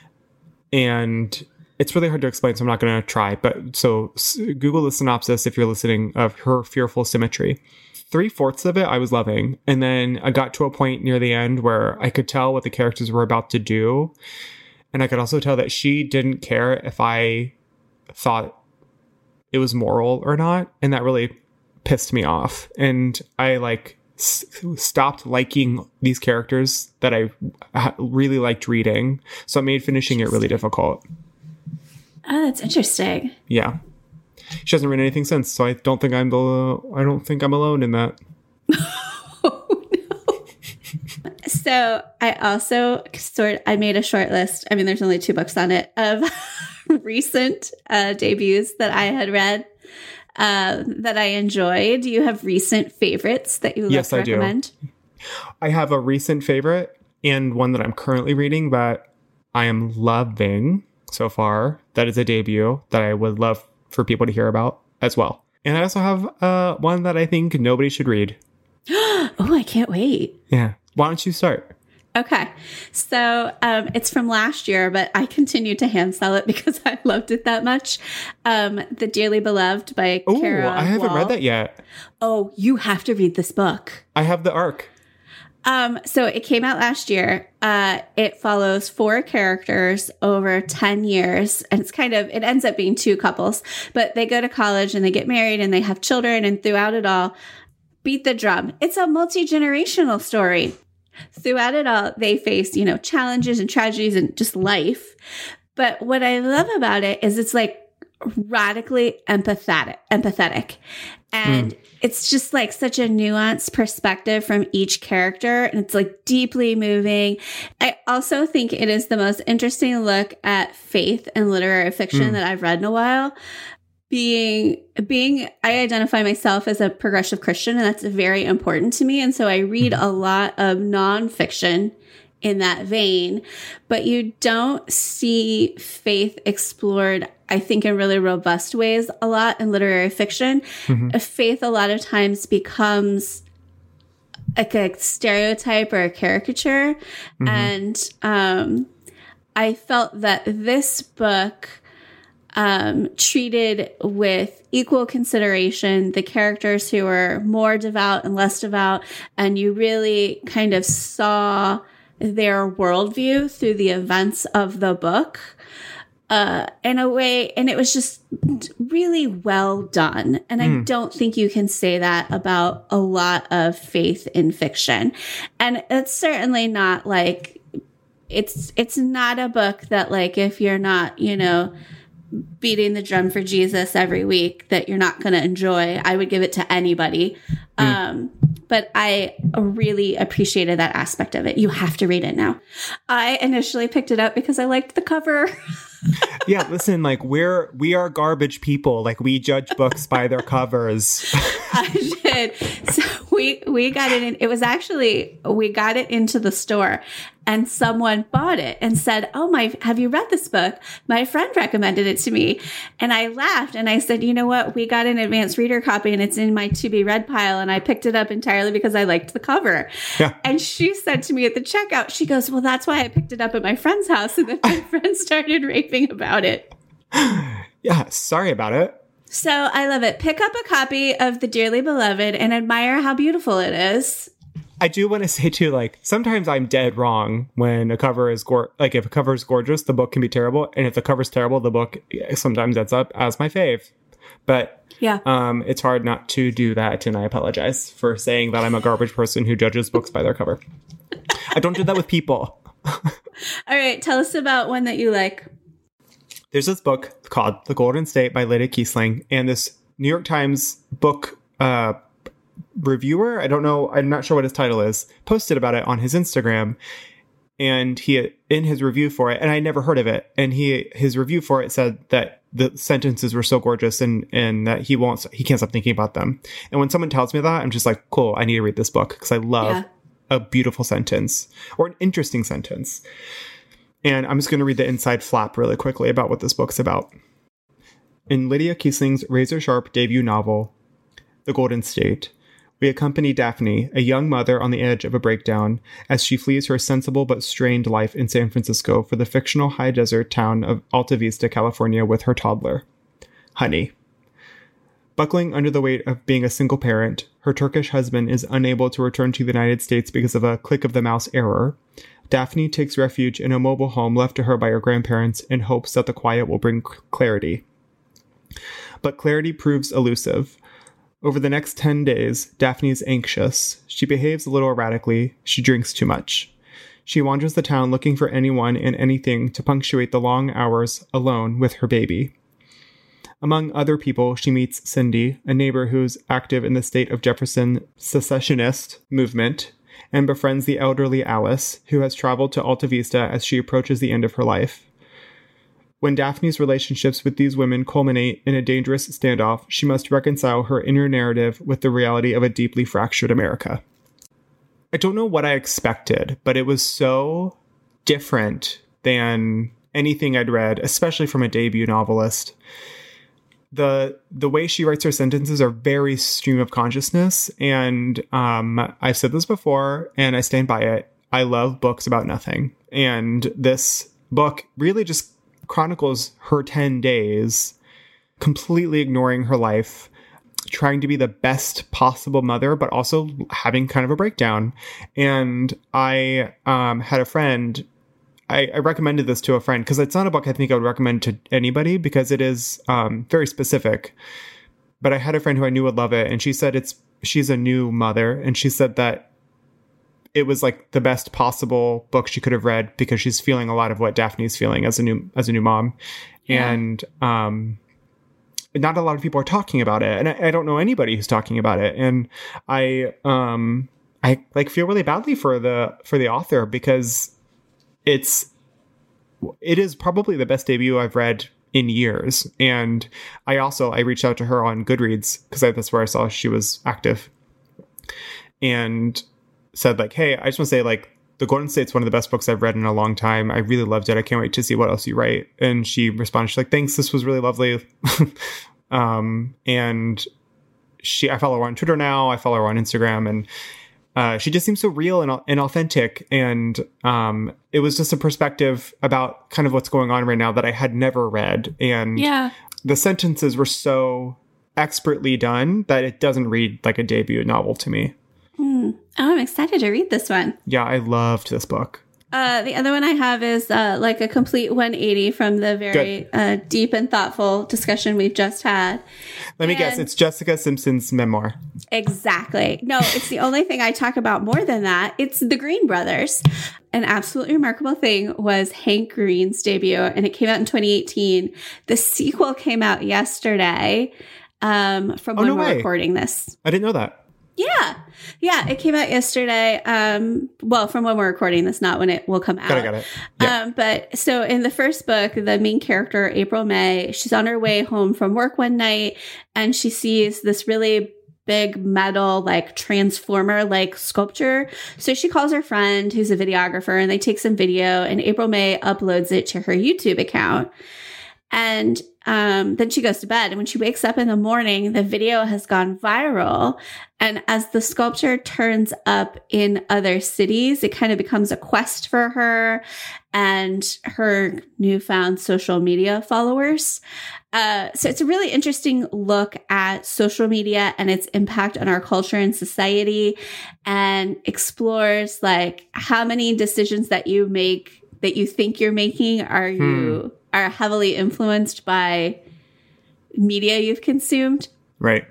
And it's really hard to explain, so I'm not going to try. But so Google the synopsis if you're listening of Her Fearful Symmetry. 3/4 of it I was loving. And then I got to a point near the end where I could tell what the characters were about to do. And I could also tell that she didn't care if I thought it was moral or not. And that really pissed me off. And I like stopped liking these characters that I really liked reading. So it made finishing it really difficult. Oh, that's interesting. Yeah. She hasn't written anything since, so I don't think I'm alone in that. Oh, no. So I also I made a short list. I mean, there's only 2 books on it of recent debuts that I had read that I enjoyed. Do you have recent favorites that you would like to recommend? Yes, I do. I have a recent favorite and one that I'm currently reading that I am loving so far. That is a debut that I would love for people to hear about as well. And I also have one that I think nobody should read. Oh, I can't wait. Yeah. Why don't you start? Okay. So it's from last year, but I continue to hand sell it because I loved it that much. The Dearly Beloved by Kara I haven't Wall. read that yet. Oh, you have to read this book. I have the arc. So it came out last year. It follows 4 characters over 10 years. And it ends up being 2 couples, but they go to college and they get married and they have children. And throughout it all, beat the drum. It's a multi-generational story. Throughout it all, they face, challenges and tragedies and just life. But what I love about it is it's like radically empathetic. And it's just like such a nuanced perspective from each character. And it's like deeply moving. I also think it is the most interesting look at faith and literary fiction that I've read in a while. I identify myself as a progressive Christian, and that's very important to me. And so I read a lot of nonfiction in that vein, but you don't see faith explored, I think, in really robust ways a lot in literary fiction. Faith a lot of times becomes like a stereotype or a caricature. And I felt that this book treated with equal consideration the characters who were more devout and less devout, and you really kind of saw their worldview through the events of the book in a way, and it was just really well done. And I don't think you can say that about a lot of faith in fiction. And it's certainly not like it's not a book that, like, if you're not, beating the drum for Jesus every week, that you're not going to enjoy. I would give it to anybody. But I really appreciated that aspect of it. You have to read it now. I initially picked it up because I liked the cover. Yeah, listen, like we are garbage people. Like, we judge books by their covers. I did. So we got it in. It was actually, we got it into the store, and someone bought it and said, "Oh have you read this book? My friend recommended it to me." And I laughed and I said, "You know what? We got an advanced reader copy and it's in my to be read pile, and I picked it up entirely because I liked the cover." Yeah. And she said to me at the checkout, she goes, "Well, that's why I picked it up at my friend's house." And then my friend started raving about it. Yeah, sorry about it. So I love it. Pick up a copy of The Dearly Beloved and admire how beautiful it is. I do want to say too, like, sometimes I'm dead wrong when a cover is if a cover is gorgeous, the book can be terrible, and if the cover's terrible, the book sometimes ends up as my fave. But yeah, it's hard not to do that, and I apologize for saying that I'm a garbage person who judges books by their cover. I don't do that with people. All right, tell us about one that you like. There's this book called The Golden State by Lydia Kiesling, and this New York Times book reviewer, I don't know, I'm not sure what his title is, posted about it on his Instagram. And he, in his review for it, and I never heard of it, and his review for it said that the sentences were so gorgeous and that he can't stop thinking about them. And when someone tells me that, I'm just like, cool, I need to read this book because I love a beautiful sentence or an interesting sentence. And I'm just going to read the inside flap really quickly about what this book's about. In Lydia Kiesling's razor-sharp debut novel, The Golden State, we accompany Daphne, a young mother on the edge of a breakdown, as she flees her sensible but strained life in San Francisco for the fictional high desert town of Alta Vista, California, with her toddler, Honey. Buckling under the weight of being a single parent, her Turkish husband is unable to return to the United States because of a click-of-the-mouse error. Daphne takes refuge in a mobile home left to her by her grandparents in hopes that the quiet will bring clarity. But clarity proves elusive. Over the next 10 days, Daphne is anxious. She behaves a little erratically. She drinks too much. She wanders the town looking for anyone and anything to punctuate the long hours alone with her baby. Among other people, she meets Cindy, a neighbor who's active in the state of Jefferson secessionist movement, and befriends the elderly Alice, who has traveled to Alta Vista as she approaches the end of her life. When Daphne's relationships with these women culminate in a dangerous standoff, she must reconcile her inner narrative with the reality of a deeply fractured America. I don't know what I expected, but it was so different than anything I'd read, especially from a debut novelist. The way she writes her sentences are very stream of consciousness, and I've said this before, and I stand by it. I love books about nothing, and this book really just chronicles her 10 days, completely ignoring her life, trying to be the best possible mother, but also having kind of a breakdown. And I had a friend, I recommended this to a friend because it's not a book I think I would recommend to anybody because it is very specific. But I had a friend who I knew would love it, and she said she's a new mother, and she said that it was like the best possible book she could have read because she's feeling a lot of what Daphne's feeling as a new mom. Yeah. And not a lot of people are talking about it. And I don't know anybody who's talking about it. And I like feel really badly for the author because it is probably the best debut I've read in years. And I reached out to her on Goodreads because that's where I saw she was active. And said like, hey, I just want to say like The Golden State's one of the best books I've read in a long time. I really loved it. I can't wait to see what else you write. And she responded, she's like, thanks, this was really lovely. And I follow her on Twitter now. I follow her on Instagram, and she just seems so real and authentic. And it was just a perspective about kind of what's going on right now that I had never read. And the sentences were so expertly done that it doesn't read like a debut novel to me. Oh, I'm excited to read this one. Yeah, I loved this book. The other one I have is like a complete 180 from the very deep and thoughtful discussion we've just had. Let me guess, it's Jessica Simpson's memoir. Exactly. No, it's the only thing I talk about more than that. It's the Green Brothers. An absolutely remarkable thing was Hank Green's debut, and it came out in 2018. The sequel came out yesterday from when we're recording this. I didn't know that. Yeah, it came out yesterday. Well, from when we're recording this, not when it will come out. Got it. Yeah. But so in the first book, the main character, April May, she's on her way home from work one night and she sees this really big metal, like transformer, like sculpture. So she calls her friend who's a videographer and they take some video, and April May uploads it to her YouTube account. And then she goes to bed, and when she wakes up in the morning, the video has gone viral. And as the sculpture turns up in other cities, it kind of becomes a quest for her and her newfound social media followers. So it's a really interesting look at social media and its impact on our culture and society, and explores like how many decisions that you make that you think you're making are heavily influenced by media you've consumed. Right.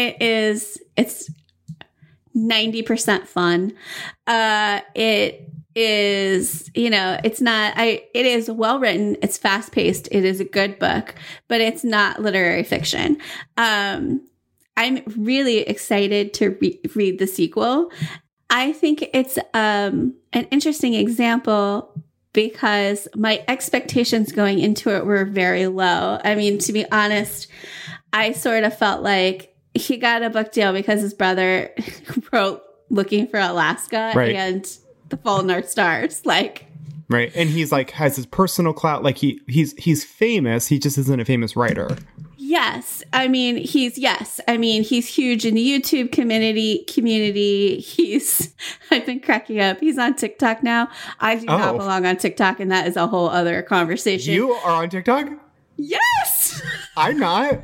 It's 90% fun. It is, it is well written. It's fast paced. It is a good book, but it's not literary fiction. I'm really excited to read the sequel. I think it's an interesting example because my expectations going into it were very low. I mean, to be honest, I sort of felt like he got a book deal because his brother wrote Looking for Alaska and The Fault in Our Stars. Like, right. And he's like, has his personal clout. Like he's famous. He just isn't a famous writer. Yes. I mean, he's huge in the YouTube community. I've been cracking up. He's on TikTok now. I do not belong on TikTok, and that is a whole other conversation. You are on TikTok? Yes. I'm not.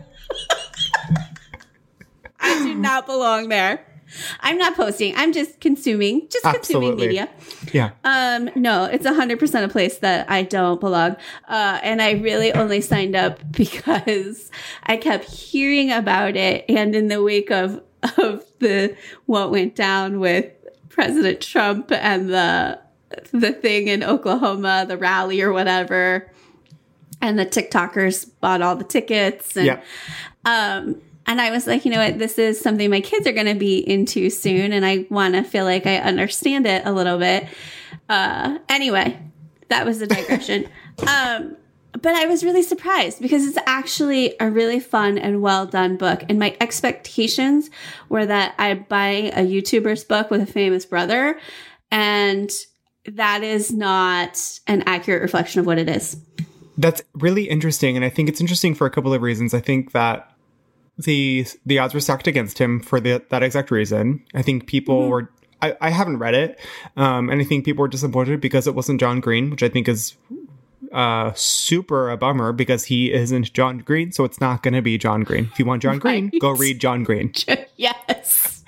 I do not belong there. I'm not posting. I'm just consuming media. Yeah. No, it's 100% a place that I don't belong. And I really only signed up because I kept hearing about it. And in the wake of what went down with President Trump and the thing in Oklahoma, the rally or whatever, and the TikTokers bought all the tickets. And, and I was like, you know what, this is something my kids are going to be into soon. And I want to feel like I understand it a little bit. Anyway, that was a digression. But I was really surprised because it's actually a really fun and well done book. And my expectations were that I'd buy a YouTuber's book with a famous brother. And that is not an accurate reflection of what it is. That's really interesting. And I think it's interesting for a couple of reasons. I think that the odds were stacked against him for that exact reason. I think people were, I haven't read it. And I think people were disappointed because it wasn't John Green, which I think is super a bummer because he isn't John Green. So it's not going to be John Green. If you want John Green, go read John Green. Yes.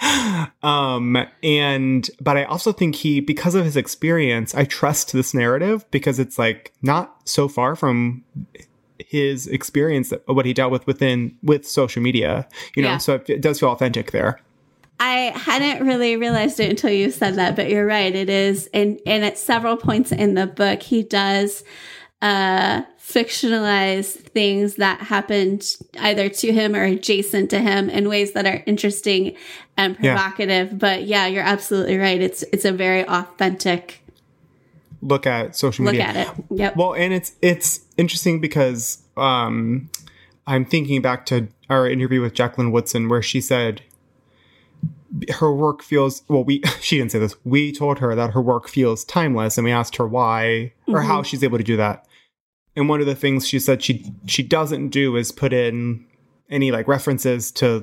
But I also think because of his experience, I trust this narrative because it's like not so far from his experience, what he dealt with social media, so it does feel authentic there. I hadn't really realized it until you said that, but you're right. It is. And at several points in the book, he does fictionalize things that happened either to him or adjacent to him in ways that are interesting and provocative. But yeah, you're absolutely right. It's a very authentic look at social media. Look at it. Yep. Well, and it's interesting because I'm thinking back to our interview with Jacqueline Woodson where she said her work feels, she didn't say this. We told her that her work feels timeless and we asked her why or how she's able to do that. And one of the things she said she doesn't do is put in any like references to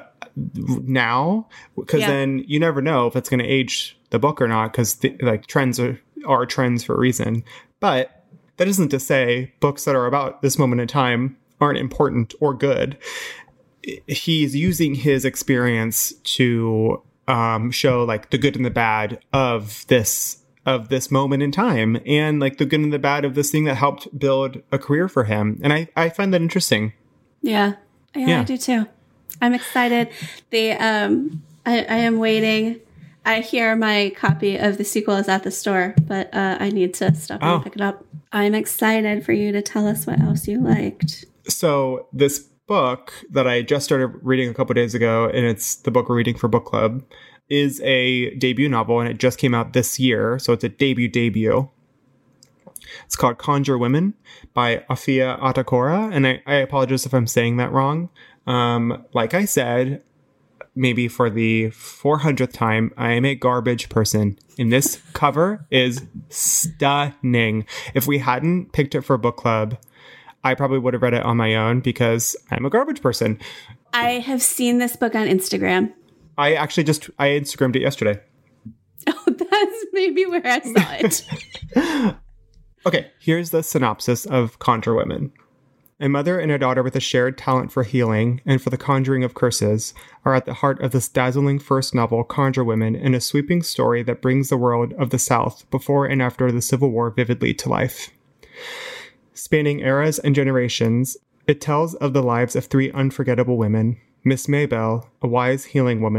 now because then you never know if it's going to age the book or not because like trends are trends for a reason. But that isn't to say books that are about this moment in time aren't important or good. He's using his experience to show like the good and the bad of this moment in time and like the good and the bad of this thing that helped build a career for him. And I find that interesting. Yeah, I do too. I'm excited. I am waiting. I hear my copy of the sequel is at the store, but I need to stop and pick it up. I'm excited for you to tell us what else you liked. So this book that I just started reading a couple of days ago, and it's the book we're reading for book club, is a debut novel, and it just came out this year, so it's a debut. It's called Conjure Women by Afia Atakora, and I apologize if I'm saying that wrong. Like I said, maybe for the 400th time, I am a garbage person, and this cover is stunning. If we hadn't picked it for book club, I probably would have read it on my own because I'm a garbage person. I have seen this book on Instagram. I Instagrammed it yesterday. Oh, that's maybe where I saw it. Okay, here's the synopsis of Conjure Women. A mother and a daughter with a shared talent for healing and for the conjuring of curses are at the heart of this dazzling first novel, Conjure Women, in a sweeping story that brings the world of the South before and after the Civil War vividly to life. Spanning eras and generations, it tells of the lives of three unforgettable women. Miss Maybelle, a wise healing woman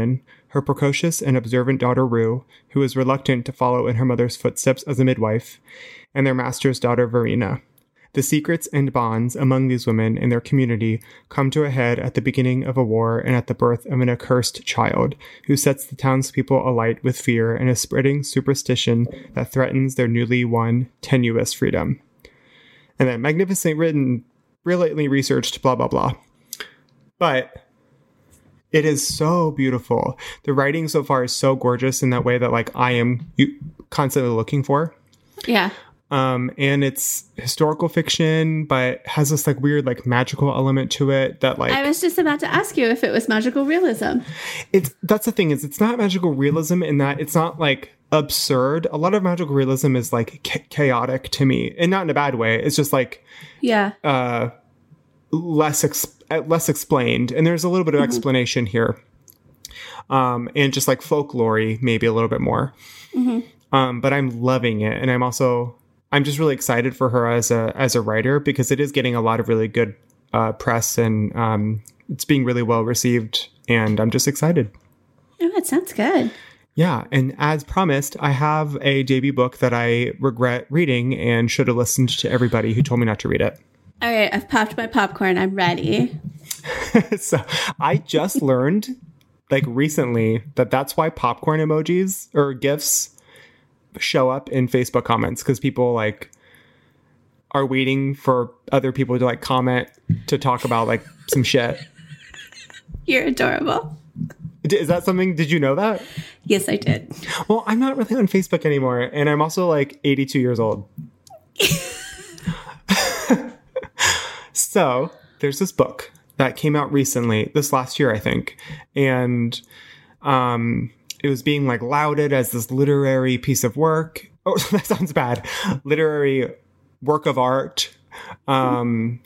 her precocious and observant daughter Rue, who is reluctant to follow in her mother's footsteps as a midwife, and their master's daughter Verena. The secrets and bonds among these women and their community come to a head at the beginning of a war and at the birth of an accursed child, who sets the townspeople alight with fear and a spreading superstition that threatens their newly won, tenuous freedom. And then magnificently written, brilliantly researched, blah, blah, blah. But it is so beautiful. The writing so far is so gorgeous in that way that, like, I am constantly looking for. Yeah. And it's historical fiction, but has this like weird, like magical element to it that like, I was just about to ask you if it was magical realism. That's the thing is it's not magical realism in that it's not like absurd. A lot of magical realism is like chaotic to me, and not in a bad way. It's just like, less explained. And there's a little bit of explanation here. And just like folklore-y, maybe a little bit more. But I'm loving it. And I'm just really excited for her as a writer, because it is getting a lot of really good press, and it's being really well received, and I'm just excited. Oh, that sounds good. Yeah, and as promised, I have a JB book that I regret reading and should have listened to everybody who told me not to read it. All right, I've popped my popcorn. I'm ready. So I just learned, like recently, that's why popcorn emojis or GIFs show up in Facebook comments, because people like are waiting for other people to like comment to talk about like some shit. You're adorable. Is that something? Did you know that? Yes, I did. Well, I'm not really on Facebook anymore, and I'm also like 82 years old. So there's this book that came out recently, this last year, I think, and it was being like lauded as this literary piece of work. Oh, that sounds bad. Literary work of art. And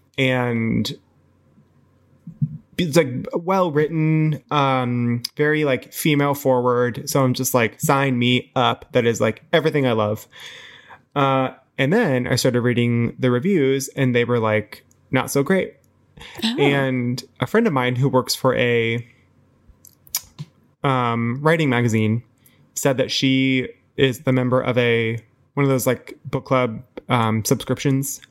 it's like well written, very like female forward. So I'm just like, sign me up. That is like everything I love. And then I started reading the reviews, and they were like, not so great. Oh. And a friend of mine who works for a writing magazine said that she is the member of one of those like book club subscriptions.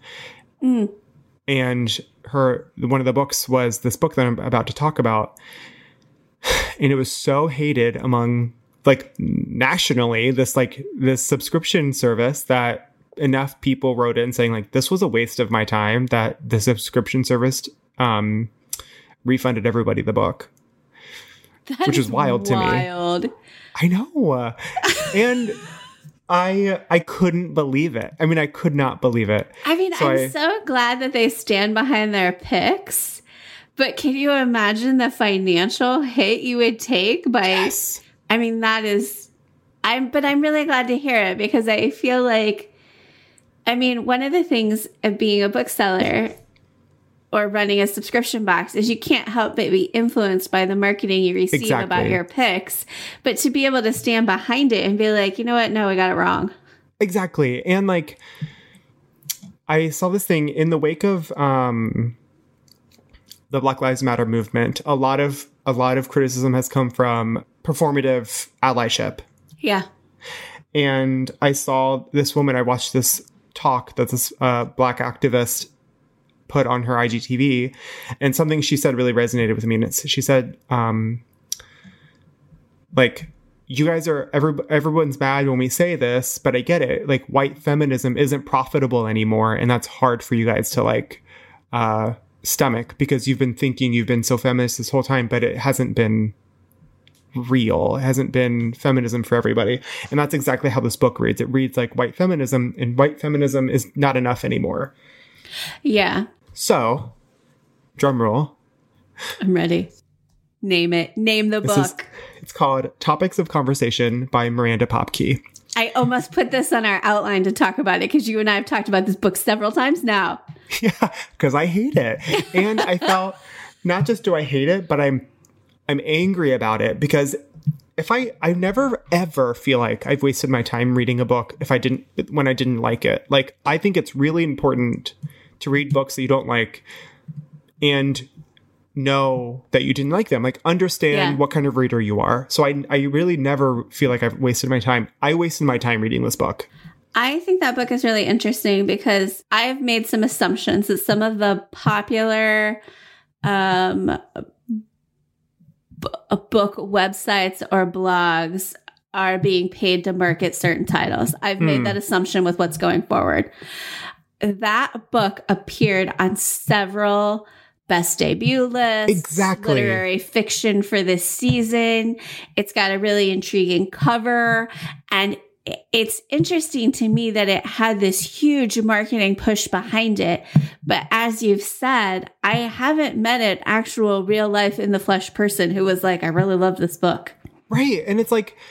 And one of the books was this book that I'm about to talk about. And it was so hated among like nationally, this subscription service, that enough people wrote in saying like, this was a waste of my time, that the subscription service refunded everybody the book. Which is wild to me. I know. And I couldn't believe it. I mean, I could not believe it. I mean, I'm so glad that they stand behind their picks, but can you imagine the financial hit you would take by, yes. I mean, but I'm really glad to hear it, because I feel like, I mean, one of the things of being a bookseller or running a subscription box is you can't help but be influenced by the marketing you receive about your picks. But to be able to stand behind it and be like, you know what? No, I got it wrong. Exactly. And like, I saw this thing in the wake of the Black Lives Matter movement. A lot of criticism has come from performative allyship. Yeah. And I saw this woman, I watched this talk that this Black activist put on her IGTV, and something she said really resonated with me. And she said, like, you guys everyone's mad when we say this, but I get it. Like, white feminism isn't profitable anymore. And that's hard for you guys to like, stomach, because you've been thinking you've been so feminist this whole time, but it hasn't been real. It hasn't been feminism for everybody. And that's exactly how this book reads. It reads like white feminism, and white feminism is not enough anymore. Yeah. So, drum roll. I'm ready. Name it. Name the book. It's called Topics of Conversation by Miranda Popke. I almost put this on our outline to talk about it, because you and I have talked about this book several times now. Yeah, because I hate it. And I felt, not just do I hate it, but I'm angry about it, because if I never ever feel like I've wasted my time reading a book when I didn't like it. Like, I think it's really important to read books that you don't like, and know that you didn't like them. Like, understand what kind of reader you are. So I really never feel like I've wasted my time. I wasted my time reading this book. I think that book is really interesting because I've made some assumptions that some of the popular book websites or blogs are being paid to market certain titles. I've made that assumption with what's going forward. That book appeared on several best debut lists. Exactly. Literary fiction for this season. It's got a really intriguing cover. And it's interesting to me that it had this huge marketing push behind it. But as you've said, I haven't met an actual real life in the flesh person who was like, I really love this book. Right. And it's like,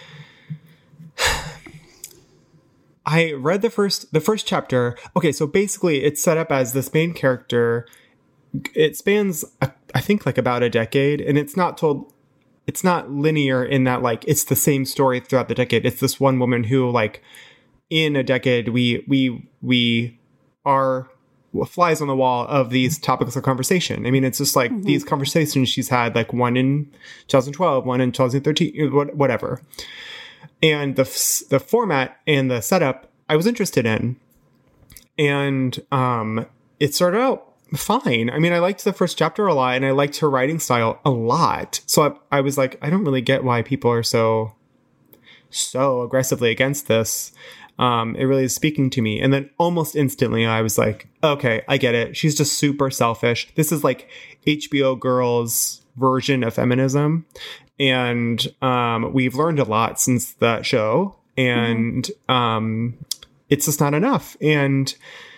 I read the first chapter. Okay, so basically it's set up as this main character. It spans, I think, like about a decade, and it's not linear in that, like, it's the same story throughout the decade. It's this one woman who, like, in a decade, we are flies on the wall of these topics of conversation. I mean, it's just like these conversations she's had, like one in 2012, one in 2013, whatever. And the format and the setup I was interested in. And it started out fine. I mean, I liked the first chapter a lot, and I liked her writing style a lot. So I was like, I don't really get why people are so aggressively against this. It really is speaking to me. And then almost instantly I was like, okay, I get it. She's just super selfish. This is like HBO Girls' version of feminism. And we've learned a lot since that show. And it's just not enough. And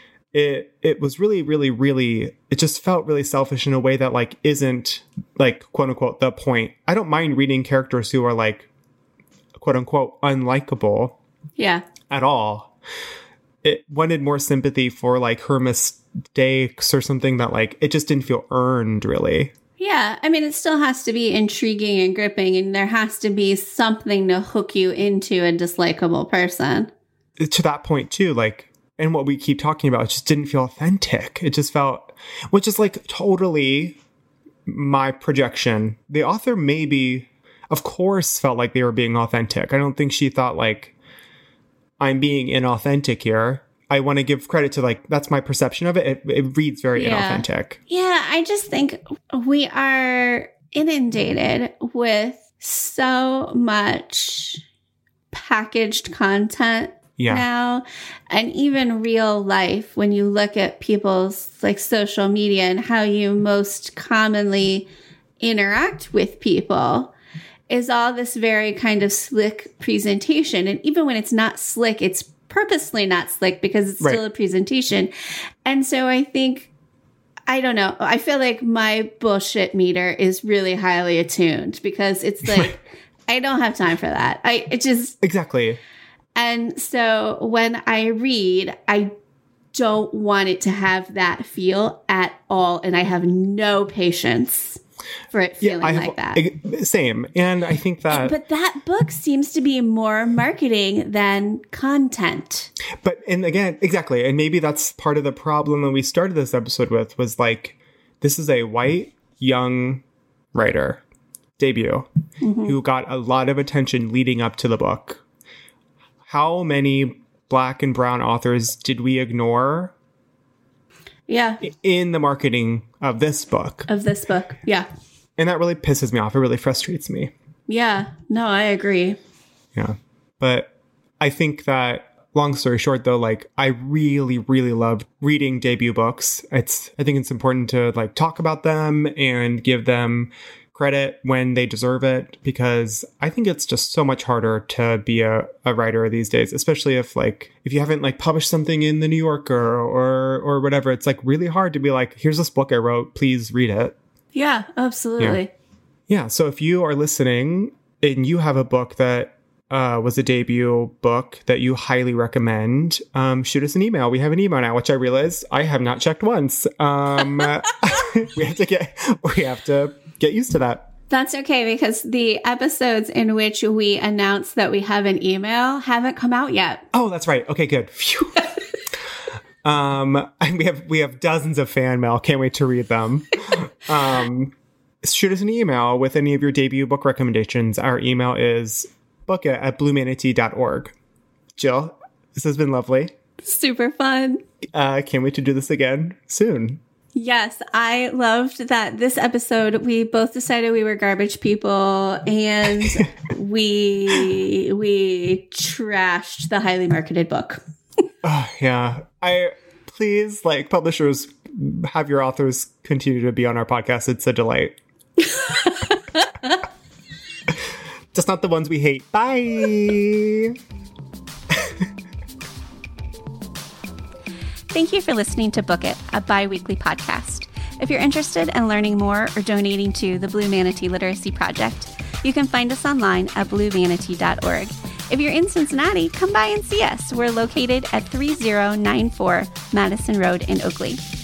it was really, really, really, it just felt really selfish in a way that, like, isn't, like, quote unquote, the point. I don't mind reading characters who are, like, quote unquote, unlikable. Yeah. At all. It wanted more sympathy for, like, her mistakes or something that, like, it just didn't feel earned, really. Yeah. I mean, it still has to be intriguing and gripping, and there has to be something to hook you into a dislikable person. To that point, too, like, and what we keep talking about, it just didn't feel authentic. It just felt, which is, like, totally my projection. The author maybe, of course, felt like they were being authentic. I don't think she thought, like, I'm being inauthentic here. I want to give credit to, like, that's my perception of it. It reads very inauthentic. Yeah, I just think we are inundated with so much packaged content now, and even real life. When you look at people's, like, social media and how you most commonly interact with people, is all this very kind of slick presentation. And even when it's not slick, it's purposely not slick because it's still a presentation. And so I think, I don't know, I feel like my bullshit meter is really highly attuned, because it's like, I don't have time for that. It just... Exactly. And so when I read, I don't want it to have that feel at all. And I have no patience for it feeling like that. Same. And I think that... But that book seems to be more marketing than content. But, and again, exactly. And maybe that's part of the problem that we started this episode with, was like, this is a white, young writer debut who got a lot of attention leading up to the book. How many Black and brown authors did we ignore? Yeah. In the marketing of this book. Yeah. And that really pisses me off. It really frustrates me. Yeah. No, I agree. Yeah. But I think that, long story short, though, like, I really, really love reading debut books. I think it's important to, like, talk about them and give them credit when they deserve it, because I think it's just so much harder to be a writer these days, especially if you haven't, like, published something in the New Yorker or whatever. It's, like, really hard to be like, here's this book I wrote, please read it. Yeah, absolutely. Yeah. So if you are listening and you have a book that was a debut book that you highly recommend, shoot us an email. We have an email now, which I realize I have not checked once. We have to get used to that. That's okay, because the episodes in which we announce that we have an email haven't come out yet. Oh, that's right. Okay, good. Phew. We have dozens of fan mail. Can't wait to read them. shoot us an email with any of your debut book recommendations. Our email is bookit@bluemanatee.org. Jill, this has been lovely. Super fun. Can't wait to do this again soon. Yes, I loved that this episode, we both decided we were garbage people and we trashed the highly marketed book. Yeah. Please, publishers, have your authors continue to be on our podcast. It's a delight. Just not the ones we hate. Bye. Thank you for listening to Book It, a bi-weekly podcast. If you're interested in learning more or donating to the Blue Manatee Literacy Project, you can find us online at bluemanatee.org. If you're in Cincinnati, come by and see us. We're located at 3094 Madison Road in Oakley.